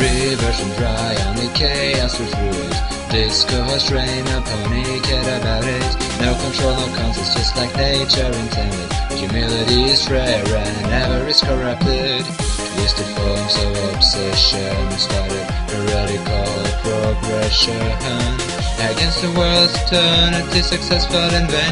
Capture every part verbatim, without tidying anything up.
rivers run dry, only chaos through it. Disco has trained a pony, kid about it. No control, no conscience, just like nature intended. Humility is rare and never is corrupted. Twisted forms of obsession started a radical progression against the world's eternity, successful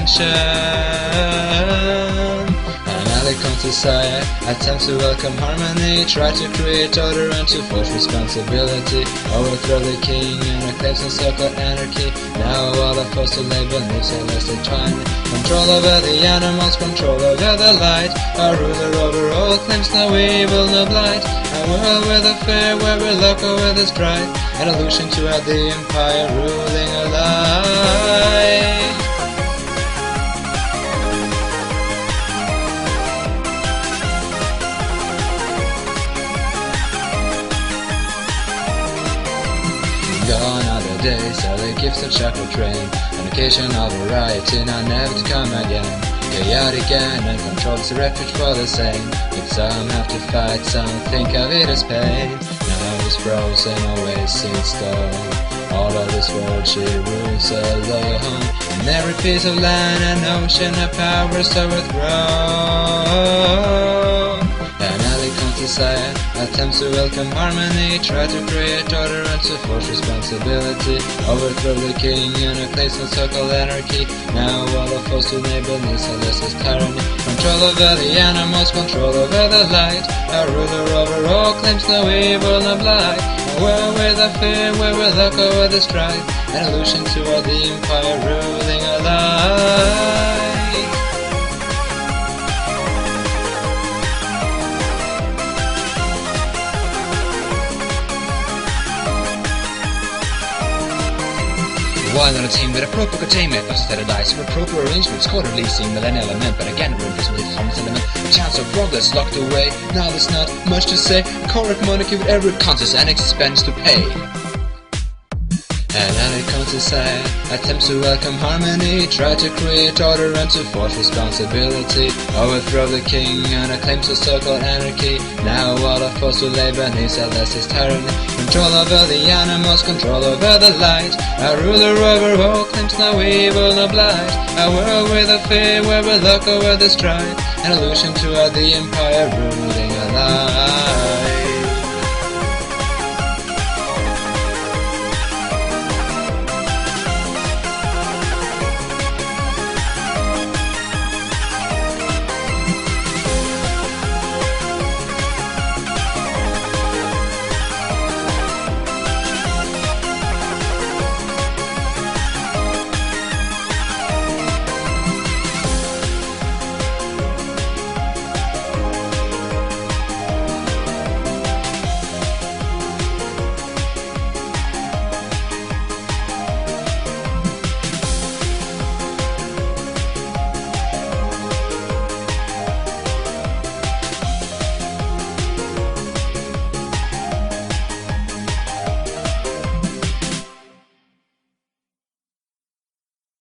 invention. Comes society, attempts to welcome harmony, try to create order and to force responsibility, overthrow the king and eclipse and circle anarchy. Now all of us to label needs a less autonomy. Control over the animals, control over the light. A ruler over all claims no evil, no blight. A world with a fear where we're local with its pride. An illusion to have the empire ruling a lie. Gone are the days, all the gifts of chocolate train. An occasion of variety, now never to come again. Chaotic and uncontrolled is a refuge for the sane. But some have to fight, some think of it as pain. Now it's frozen, always in stone. All of this world she rules alone. In every piece of land and ocean her power is overthrown. Society attempts to welcome harmony, try to create order and to force responsibility, overthrow the king and replace and circle anarchy. Now all of us to neighbor needs a less is tyranny. Control over the animals, control over the light. A ruler over all claims no evil, no blight. A world with a fear where we look over the strife. An illusion to all the empire ruling a lie. While on a team with a proper containment, not instead of dice with proper arrangements, called releasing millennial element, but again we're invisible harmless element. A chance of progress locked away. Now there's not much to say. A correct monarchy with every conscience and expense to pay. And now it comes to say, attempts to welcome harmony, try to create order and to force responsibility, overthrow the king and claims to circle anarchy. Now all of us who labor needs a less is tyranny. Control over the animals, control over the light. A ruler over all claims no evil, no blight. A world with a fear where we look over the strife. An illusion to all the empire ruling a lie.